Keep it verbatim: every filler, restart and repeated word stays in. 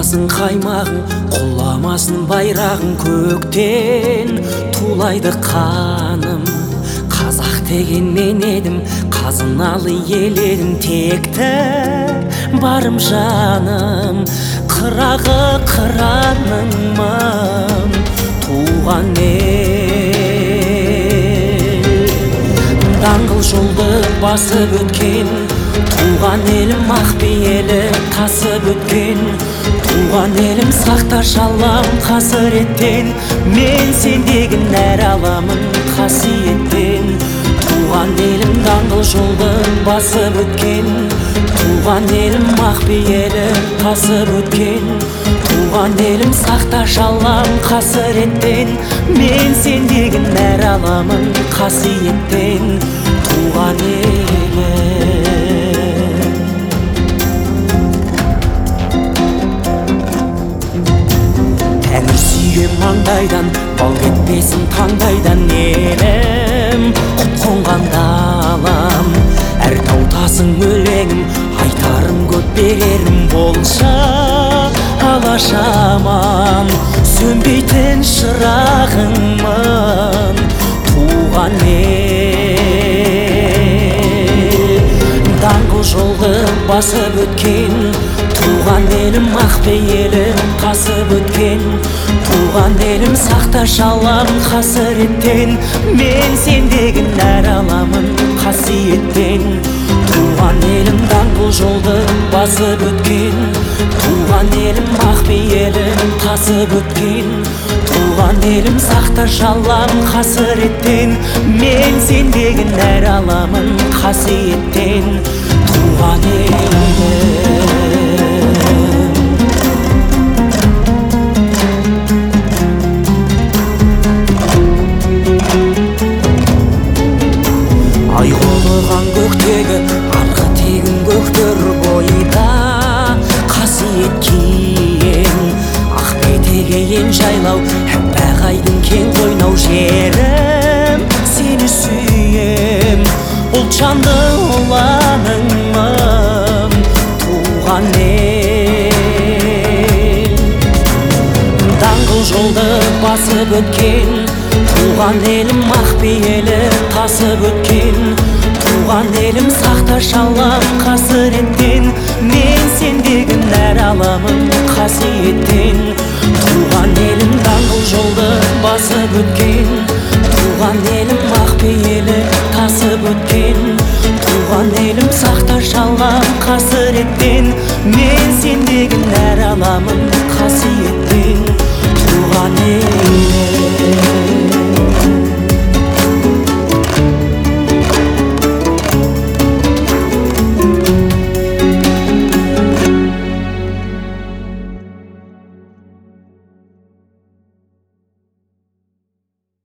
Суымасын қаймағың, құламасын байрағың, көктен тулайды қаным. Қазақ деген мен едім, қазыналы ел едім, текті барым жаным. Қырағы қыраныңмын, туған ел. Даңғыл жолды басып өткен, туған елім ақ пейілі тасып өткен. Туған елім сақташы Аллам қасіреттен, мен сендегі нәр аламын қасиеттен. Туған елім даңғыл жолды басып өткен, туған елім ақ пейілі тасып өткен. Туған елім сақташы Аллам қасіреттен, мен сендегі нәр аламын қасиеттен. Туған елім тәңір сүйген маңдайдан, бал кетпесін таңдайдан. Елім құт қонған далам, әр тау тасың өлеңім, айтарым көп берерім болса алашаман. Сөнбейтін шырағыңмын, туған ел. Даңғыл жолды басып өткен, туған елім ақ пейілі тасып өткен. Туған елім сақташы Аллам қасіреттен, мен сендегі нәр аламын қасиеттен. Туған елім даңғыл жолды басып өткен, туған елім ақ пейілі тасып өткен. Туған елім сақташы Аллам қасіреттен, мен сендегі нәр аламын қасиеттен. Туған елім ай қолыған көктегі арғы тегін көктер бойда қасиет киен. Ақ бетеге ен жайлау, әппақ айдың кең қойнау жерім, сені сүйем. Ұлтжанды ұланыңмын, туған ел. Даңғыл жолды басып өткен, туған елім ақ пейілі тасып өткен. Туған елім сақташы Аллам қасіреттен, мен сендегі нәр аламын қасиеттен. Туған елім даңғыл жолды басып өткен, туған елім ақ пейілі тасып өткен. Туған елім сақташы Аллам қасіреттен, мен сендегі нәр аламын қасиеттен. Туған елім